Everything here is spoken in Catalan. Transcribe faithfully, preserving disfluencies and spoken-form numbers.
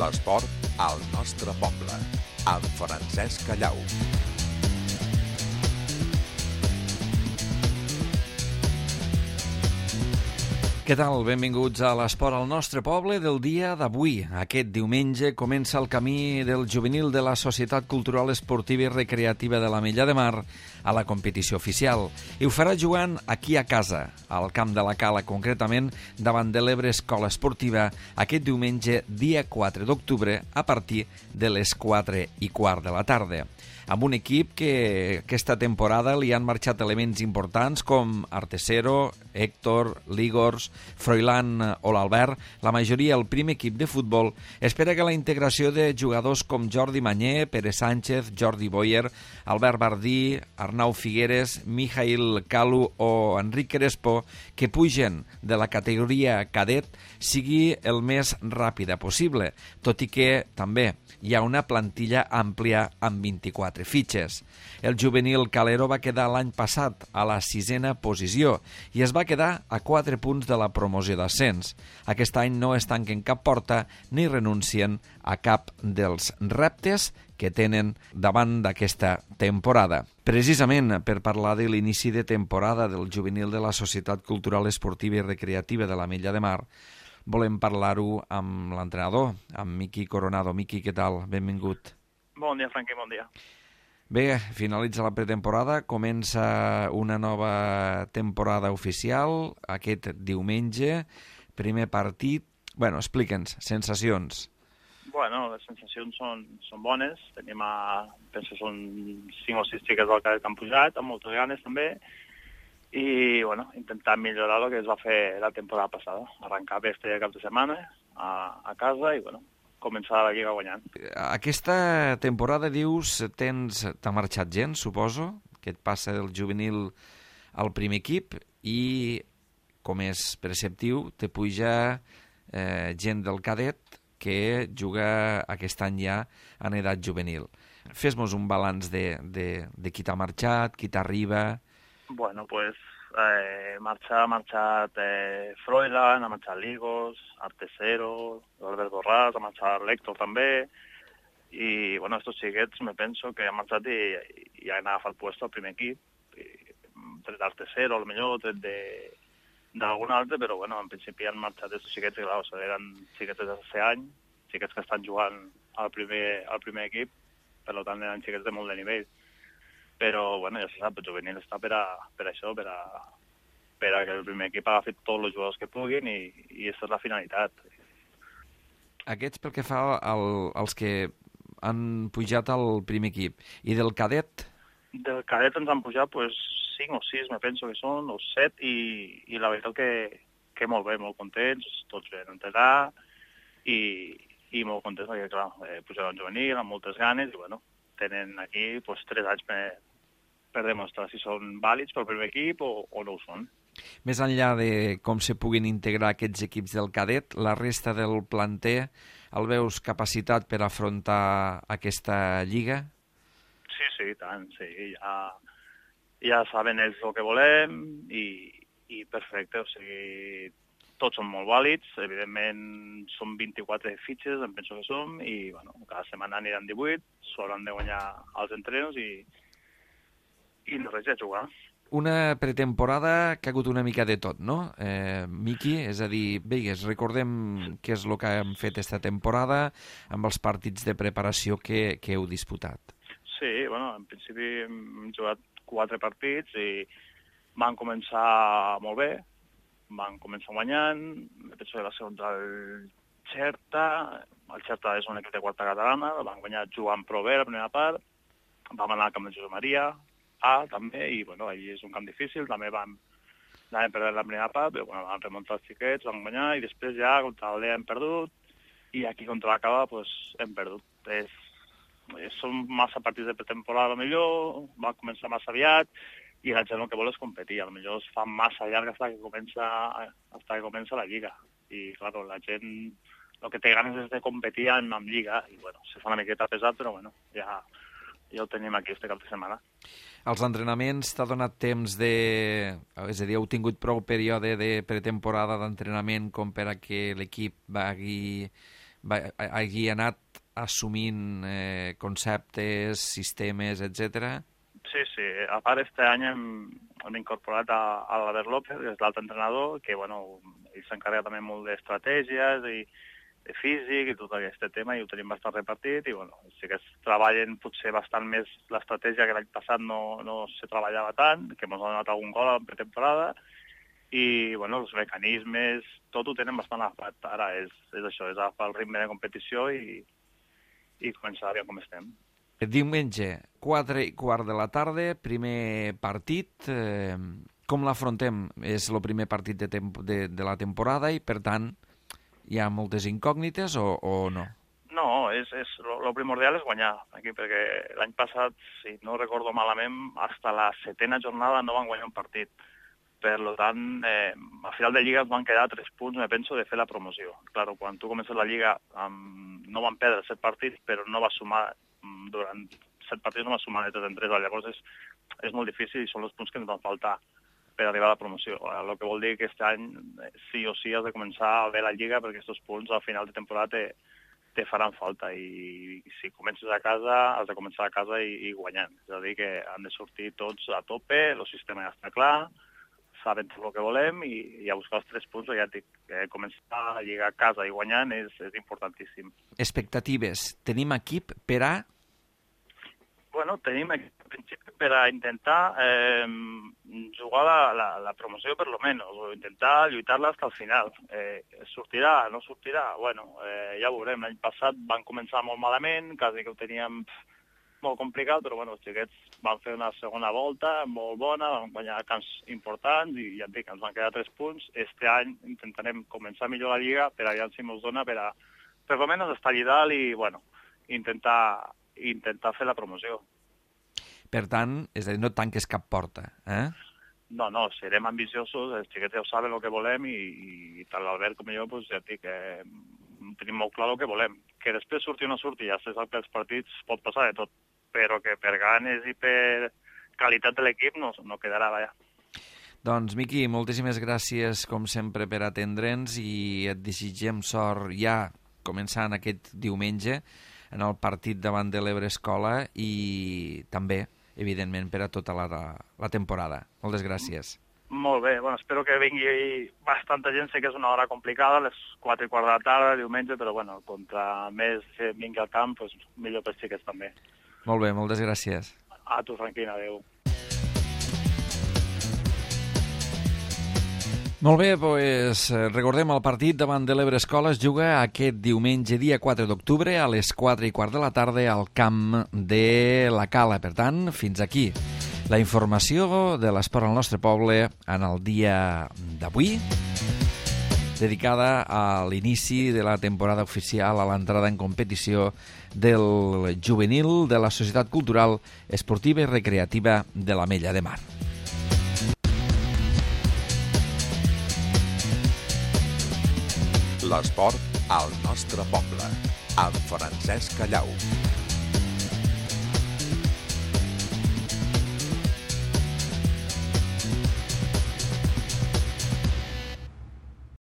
L'esport al nostre poble, amb Francesc Callau. Què tal? Benvinguts a l'Esport al nostre poble del dia d'avui. Aquest diumenge comença el camí del juvenil de la Societat Cultural Esportiva i Recreativa de l'Ametlla de Mar a la competició oficial. I ho farà jugant aquí a casa, al Camp de la Cala, concretament davant de l'Ebre Escola Esportiva, aquest diumenge, dia quatre d'octubre, a partir de les quatre i quart de la tarda. Amb un equip que aquesta temporada li han marxat elements importants com Artesero, Héctor, Ligors, Froilán o l'Albert, la majoria el primer equip de futbol, espera que la integració de jugadors com Jordi Mañé, Pere Sánchez, Jordi Boyer, Albert Bardí, Arnau Figueres, Mijail Calu o Enric Crespo, que pugen de la categoria cadet, sigui el més ràpida possible, tot i que també hi ha una plantilla àmplia amb vint-i-quatre fitxes. El juvenil Calero va quedar l'any passat a la sisena posició i es va quedar a quatre punts de la promoció d'ascens. Aquest any no es tanquen cap porta ni renuncien a cap dels reptes que tenen davant d'aquesta temporada. Precisament per parlar de l'inici de temporada del juvenil de la Societat Cultural Esportiva i Recreativa de l'Ametlla de Mar, volem parlar-ho amb l'entrenador, amb Miqui Coronado. Miqui, què tal? Benvingut. Bon dia, Franqui, bon dia. Bé, finalitza la pretemporada, comença una nova temporada oficial aquest diumenge, primer partit. Bueno, explica'ns, sensacions. Bueno, les sensacions són, són bones. Tenim, a, penso, són cinc o sis xiques del cadet que han pujat, amb moltes ganes també, i bueno, intentar millorar el que es va fer la temporada passada. Arrencar bé este cap de setmana a, a casa i bueno, començar la Lliga guanyant. Aquesta temporada, dius, tens, t'ha marxat gent, suposo, que et passa del juvenil al primer equip i, com és preceptiu, te puja eh, gent del cadet que juga aquest any ja en edat juvenil. Fes-nos un balanç de, de, de qui t'ha marxat, qui t'arriba. Bueno, pues eh, marxar, ha marxat eh, Froilán, ha marxat Ligos, Artesero, Albert Borràs, ha marxat l'Héctor també, i bueno, estos xiquets me penso que han marxat i, i han agafat puesto al primer equip, i, tret d'Artesero, al millor, tret de d'algun altre, però bueno, en principi han marxat estos xiquets, i clar, o sigui, eren xiquets de set anys, xiquets que estan jugant al primer, al primer equip, per tant eren xiquets de molt de nivell. Però, bueno, ja se sap, el juvenil està per, a, per això, per a, per a que el primer equip agafi tots els jugadors que puguin i, i aquesta és la finalitat. Aquests pel que fa al, als que han pujat al primer equip. I del cadet? Del cadet ens han pujat pues, cinc o sis, me penso que són, o set, i, i la veritat que, que molt bé, molt contents, tots ben entrenar, i, i molt contents perquè, clar, eh, pujaran juvenil amb moltes ganes, i bueno, tenen aquí pues, tres anys per, per demostrar si són vàlids pel primer equip o, o no ho són. Més enllà de com se puguin integrar aquests equips del cadet, la resta del planter el veus capacitat per afrontar aquesta lliga? Sí, sí, tant, sí. Ja, ja saben ells el que volem i, i perfecte, o sigui, tots són molt vàlids, evidentment són vint-i-quatre fitxes, em penso que som, i bueno, cada setmana aniran divuit, s'hauran de guanyar els entrenos i, i no res, ja jugar. Una pretemporada que ha hagut una mica de tot, no? Eh, Miqui, és a dir, veigues, recordem què és el que hem fet esta temporada amb els partits de preparació que, que heu disputat. Sí, bueno, en principi hem jugat quatre partits i van començar molt bé, van començar guanyant, penso que va ser contra el Xerta, el Xerta és un equip de quarta catalana, van guanyar jugant prou bé la primera part, vam anar al camp de Josep Maria, A també, i bueno, allí és un camp difícil, també vam, vam perdre la primera part, però bueno, van remuntar els xiquets, van guanyar, i després ja contra l'Aldea hem perdut, i aquí contra la Cava pues, hem perdut. És, són massa partits de pretemporada, millor, van començar massa aviat, i la gent el que vol és competir, potser es fa massa llarg fins que comença, fins que comença la Lliga. I, clar, la gent el que té ganes és de competir en, en Lliga, i, bueno, se fa una miqueta pesat, però, bueno, ja, ja ho tenim aquí este cap de setmana. Els entrenaments t'ha donat temps de... És a dir, heu tingut prou període de pretemporada d'entrenament com per a que l'equip vagi va, hagi anat assumint eh, conceptes, sistemes, etcètera? Sí, sí. A part, este any hem, hem incorporat a, a l'Albert López, que és l'altre entrenador, que bueno, ell s'encarrega també molt d'estratègies i de físic i tot aquest tema, i ho tenim bastant repartit, i bueno, sí que es treballen potser bastant més l'estratègia, que l'any passat no, no se treballava tant, que ens ha donat algun gol en pretemporada, i bueno, els mecanismes, tot ho tenen bastant agafat. Ara és, és això, és agafar el ritme de competició i, i començar a veure com estem. Diumenge, quatre i quart de la tarda, primer partit. Eh, com l'afrontem? És el primer partit de, de, de la temporada i, per tant, hi ha moltes incògnites o, o no? No, és, és, lo primordial és guanyar aquí, perquè l'any passat, si no recordo malament, fins la setena jornada no van guanyar un partit. Per tant, eh, a final de Lliga es van quedar tres punts, me penso, de fer la promoció. Claro, quan tu comences la Lliga um, no van perdre set partits, però no va sumar, um, durant set partits no va sumar de tres en tres. Llavors és, és molt difícil i són els punts que ens van faltar per arribar a la promoció. El que vol dir que aquest any sí o sí has de començar a veure la Lliga, perquè aquests punts al final de temporada te, te faran falta, i si comences a casa has de començar a casa i, i guanyant. És a dir, que han de sortir tots a tope, el sistema ja està clar, saben tot el que volem, i, i a buscar els tres punts, ja et dic, eh, començar a lligar a casa i guanyant és, és importantíssim. Expectatives. Tenim equip per a? Bueno, tenim equip en principi per a intentar eh, jugar la, la, la promoció per lo menos, o intentar lluitar-la fins al final. Eh, sortirà, no sortirà? Bueno, eh, ja ho veurem. L'any passat van començar molt malament, quasi que ho teníem molt complicat, però bueno, els xiquets van fer una segona volta molt bona, van guanyar camps importants i ja et dic, ens van quedar tres punts. Este any intentarem començar millor la Lliga per a veure si ens dona per a, per almenys, estar allà dalt i, bueno, intentar, intentar fer la promoció. Per tant, és a dir, no tanques cap porta, eh? No, no, serem ambiciosos, els xiquets ja ho saben el que volem i, i tant l'Albert com jo, pues, ja et dic, eh, tenim molt clar el que volem. Que després surti o no surti, ja se sap que els partits pot passar de tot, però que per ganes i per qualitat de l'equip no, no quedarà, vaja. Doncs, Miqui, moltíssimes gràcies, com sempre, per atendre'ns i et desitgem sort ja començant aquest diumenge en el partit davant de l'Ebre Escola i també, evidentment, per a tota la, la temporada. Moltes gràcies. Molt bé, bueno, espero que vingui bastanta gent, sé que és una hora complicada, a les quatre i quart de la tarda, diumenge, però bueno, contra més vingui al camp, pues, millor per xiquets també. Molt bé, moltes gràcies. A tu, Franquina, adéu. Molt bé, doncs recordem el partit davant de l'Ebre Escola es juga aquest diumenge, dia quatre d'octubre, a les quatre i quart de la tarda al camp de la Cala. Per tant, fins aquí la informació de l'esport al nostre poble en el dia d'avui, dedicada a l'inici de la temporada oficial, a l'entrada en competició del juvenil de la Societat Cultural Esportiva i Recreativa de l'Ametlla de Mar. L'esport al nostre poble, amb Francesc Callau.